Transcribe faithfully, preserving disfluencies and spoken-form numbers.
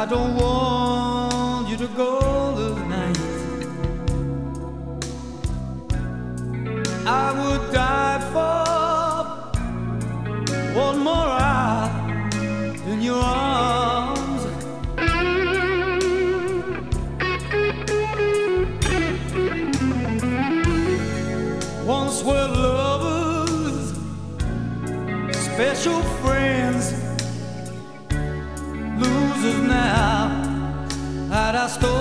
don't want you to go tonight. I would die for one more hour in your arms. Once we're lovers, special friends, losers now. Had I stolen